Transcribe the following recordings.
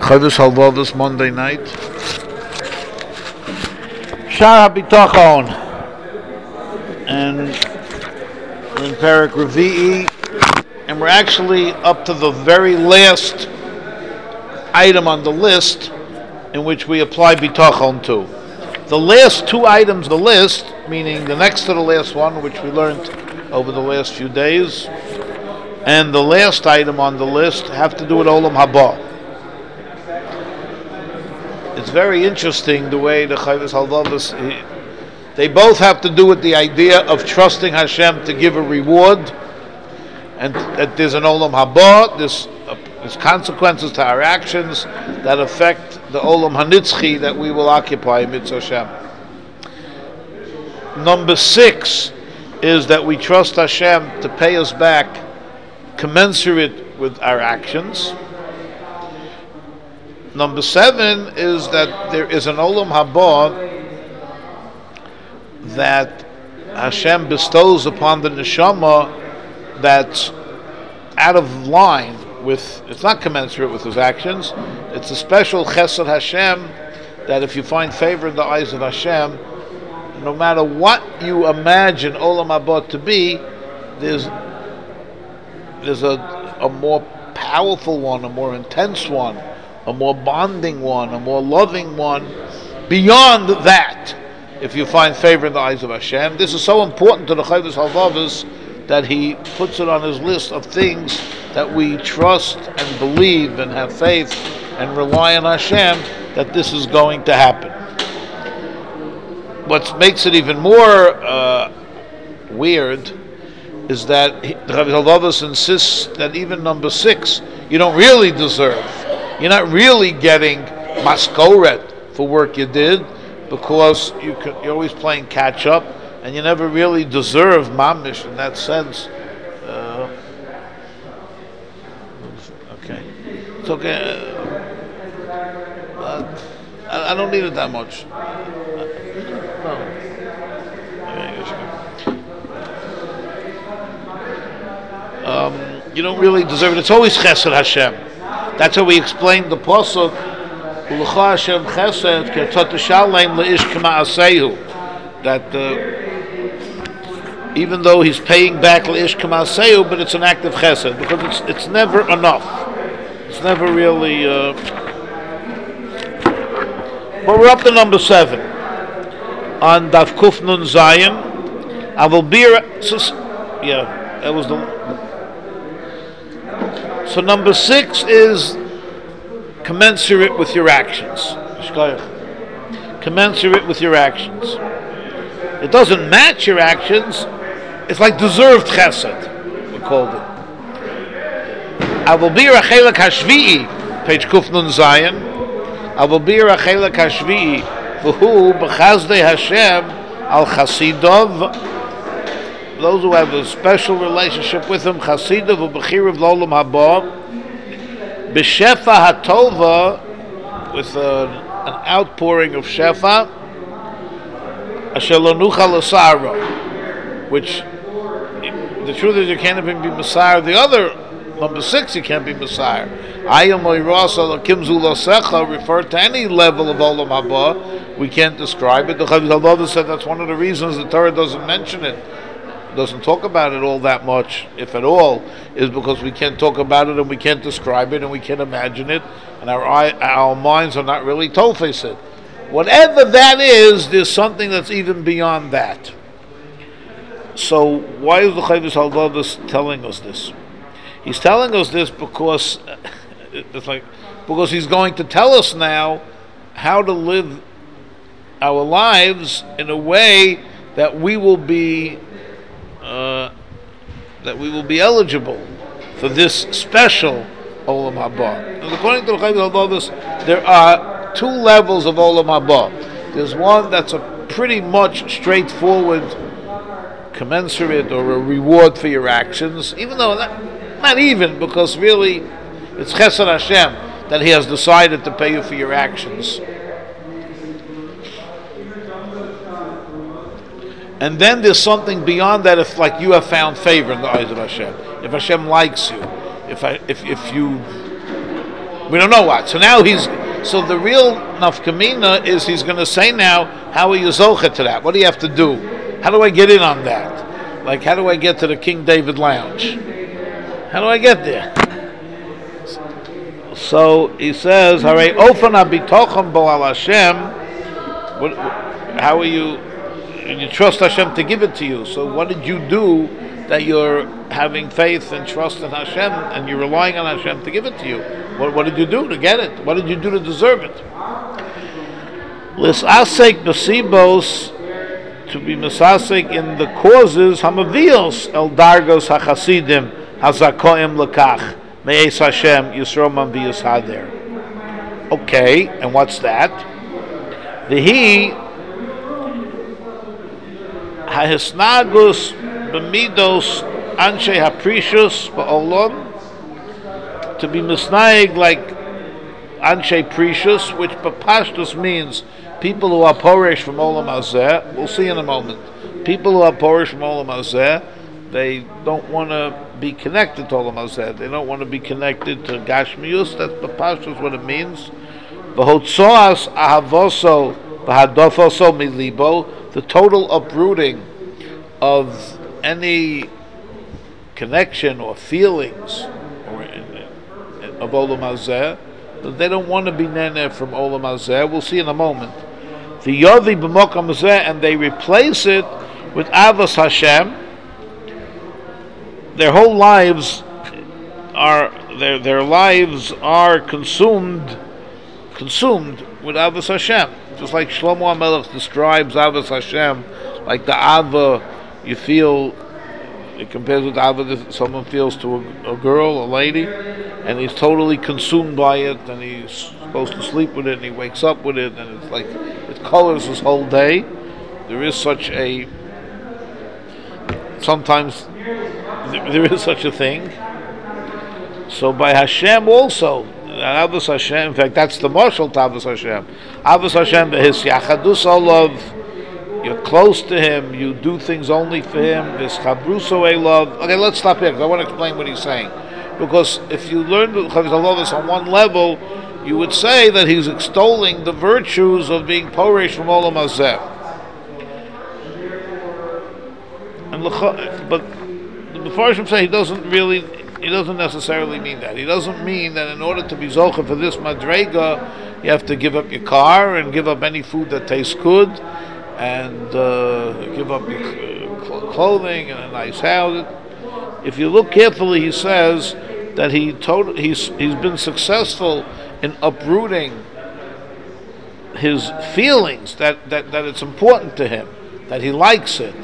Chavis Halvav Monday night. Shar HaBitachon. And we're in Perek Revi'i. And we're actually up to the very last item on the list in which we apply Bitachon to. The last two items on the list, meaning the next to the last one, which we learned over the last few days, and the last item on the list have to do with Olam Haba. It's very interesting the way the Chavis Halvavas, they both have to do with the idea of trusting Hashem to give a reward, and that there's an Olam Haba, there's consequences to our actions that affect the Olam Hanitzchi that we will occupy, Mitzvah Hashem. Number 6 is that we trust Hashem to pay us back commensurate with our actions. Number 7 is that there is an Olam Haba that Hashem bestows upon the neshama that's out of line with, it's not commensurate with his actions. It's a special chesed Hashem that if you find favor in the eyes of Hashem, no matter what you imagine Olam Haba to be, there's a more powerful one, a more intense one, a more bonding one, a more loving one, beyond that, if you find favor in the eyes of Hashem. This is so important to the Chavis Halvavas that he puts it on his list of things that we trust and believe and have faith and rely on Hashem that this is going to happen. What makes it even more weird is that the Chavis Halvavas insists that even number 6, you don't really deserve. You're not really getting maskoret for work you did, because you're always playing catch up, and you never really deserve mamish in that sense. Okay, it's okay. I don't need it that much. You don't really deserve it. It's always chesed Hashem. That's how we explained the pasuk. U'lecha Hashem chesed ke'tot shalem leish k'ma'asehu. That even though he's paying back leish k'ma'asehu, but it's an act of chesed because it's never enough. It's never really. But we're up to number 7 on Daf Kuf Nun Zayin. I will be. Yeah, that was the. So number 6 is commensurate with your actions. Commensurate with your actions. It doesn't match your actions. It's like deserved chesed, we called it. Avol bir achelak hashvi'i, page Kuf Nun Zayin. Avol bir achelak hashvi'i, v'hu b'chazdei Hashem al chasidov. Those who have a special relationship with him, chasidov u'bechirav l'olam haba, b'shefa hatova, with an outpouring of shefa, asher lo nuchal l'sara, which the truth is you can't even be Messiah. The other, number 6, you can't be Messiah. Ayam oirasa l'kim zulasecha, refer to any level of olam haba. We can't describe it. The Chavis Halvavas said that's one of the reasons the Torah doesn't mention it. Doesn't talk about it all that much, if at all, is because we can't talk about it and we can't describe it and we can't imagine it, and our minds are not really tofes it. Whatever that is, there's something that's even beyond that. So why is the Chavis Halvavas telling us this? He's telling us this because because he's going to tell us now how to live our lives in a way that we will be eligible for this special Olam Haba. And according to the Chavis Halvavas, there are 2 levels of Olam Haba. There's one that's a pretty much straightforward, commensurate, or a reward for your actions, even though not even, because really it's Chesed Hashem that He has decided to pay you for your actions. And then there's something beyond that. If like you have found favor in the eyes of Hashem, if Hashem likes you, if you We don't know what. So now so the real nafkamina is he's going to say now, how are you zocha to that? What do you have to do? How do I get in on that? Like, how do I get to the King David Lounge? How do I get there? So he says, "Haray ofana bitocham bo al Hashem." How are you? You trust Hashem to give it to you. So what did you do that you're having faith and trust in Hashem and you're relying on Hashem to give it to you? What did you do to get it? What did you do to deserve it? L'sasek b'sibos, to be misasek in the causes, hamavios el dargos hachasidim hazakoim lekach me'es Hashem yisro manvius hader. Okay, and what's that? V'hi hahisnagus b'midos anshe haprishus ba'olam, to be misnaig like anshe precious, which b'pashtus means people who are porish from olam hazeh. We'll see in a moment. People who are porish from olam hazeh, they don't want to be connected to olam hazeh. They don't want to be connected to gashmius. That's b'pashtus what it means. V'hotzoas ahavoso v'hadofoso milibo, the total uprooting of any connection or feelings of olam hazeh. They don't want to be nene from olam hazeh. We'll see in a moment. The yodi b'mokam hazeh, and they replace it with avos Hashem. Their whole lives are their lives are consumed with avos Hashem. Just like Shlomo HaMelech describes avos Hashem, like the ava you feel. It compares with ava that someone feels to a girl, a lady, and he's totally consumed by it, and he's supposed to sleep with it, and he wakes up with it, and it's like it colors his whole day. There is such a sometimes there is such a thing. So by Hashem also, avos Hashem. In fact, that's the marshal to avos Hashem. Avos Hashem, his yachadus olav. You're close to him. You do things only for him. This chabruso love. Okay, let's stop here because I want to explain what he's saying. Because if you learn the Chavos on one level, you would say that he's extolling the virtues of being porish from olam hazeh. But the Mefarshim say he doesn't necessarily mean that. He doesn't mean that in order to be zocher for this madrega, you have to give up your car and give up any food that tastes good, and give up your clothing and a nice house. If you look carefully, he says that he's been successful in uprooting his feelings, that it's important to him, that he likes it.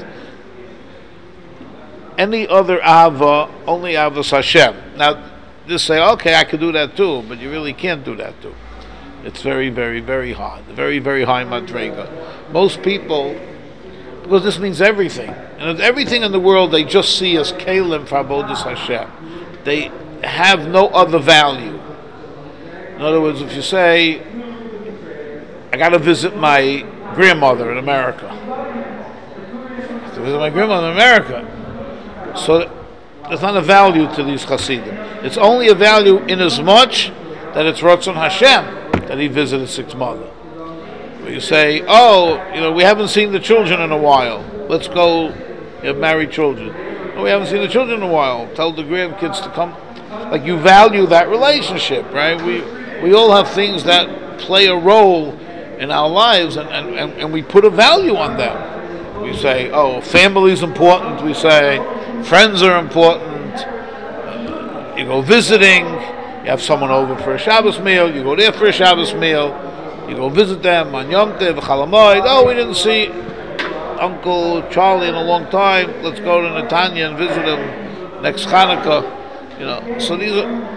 Any other ava, only avos Hashem. Now, just say, okay, I could do that too, but you really can't do that too. It's very, very, very hard. Very, very high madrega. Most people, because this means everything, and everything in the world they just see as kelim for avodas Hashem. They have no other value. In other words, if you say, I got to visit my grandmother in America. To visit my grandmother in America. So there's not a value to these Hasidim. It's only a value in as much that it's Ratzon Hashem that he visited six mother. Where you say, we haven't seen the children in a while. Let's go. You have married children. Oh, we haven't seen the children in a while. Tell the grandkids to come. Like you value that relationship, right? We all have things that play a role in our lives, and we put a value on them. We say, family's important. We say, friends are important. You go visiting. You have someone over for a Shabbos meal. You go there for a Shabbos meal. You go visit them on Yom Tov, Chalamoid. We didn't see Uncle Charlie in a long time. Let's go to Netanya and visit him next Hanukkah. So these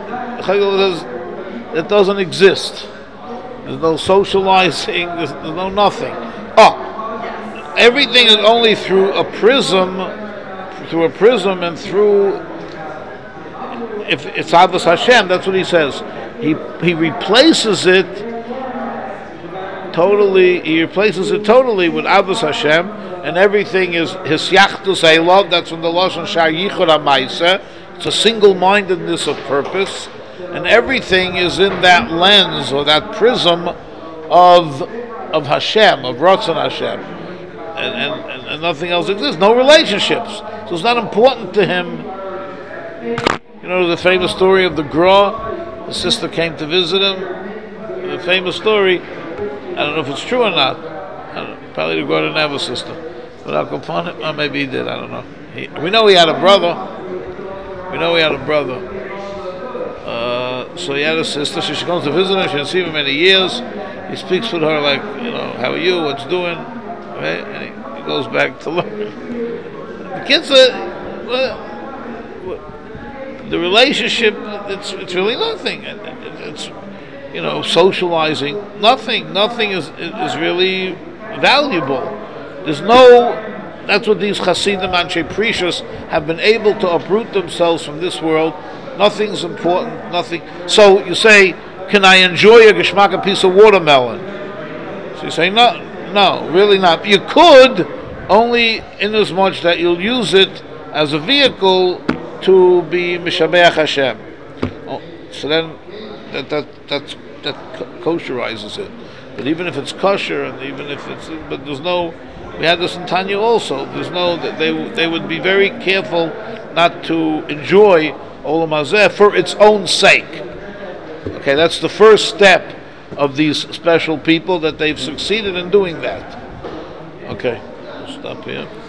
are, it doesn't exist. There's no socializing. There's no nothing. Everything is only through a prism, and through. If it's avos Hashem, that's what he says. He replaces it totally. He replaces it totally with avos Hashem, and everything is his yachdus love. That's from the lashon shar yichud ha'maaseh. It's a single-mindedness of purpose, and everything is in that lens or that prism of Hashem, of Ratzon Hashem, and nothing else exists. No relationships, so it's not important to him. You know the famous story of the Gra. The sister came to visit him. The famous story. I don't know if it's true or not. Probably the Gra didn't have a sister, but I'll upon it. Or maybe he did. I don't know. We know he had a brother. So he had a sister. So she comes to visit him. She hasn't seen him in many years. He speaks with her like, how are you? What's doing? Right? And he goes back to learn. The kids the relationship. It's really nothing. It's socializing. Nothing is really valuable. There's no. That's what these Hasidim Anshe Precious have been able to uproot themselves from this world. Nothing's important. Nothing. So you say, can I enjoy a geschmack piece of watermelon? So you say, no, really not. You could, only in as much that you'll use it as a vehicle to be Mishabeach Hashem. Oh, so then that kosherizes it. But even if it's kosher, and even if it's, but there's no. We had this in Tanya also. There's no that they would be very careful not to enjoy Olam Hazeh for its own sake. Okay, that's the first step of these special people, that they've succeeded in doing that. Okay, we'll stop here.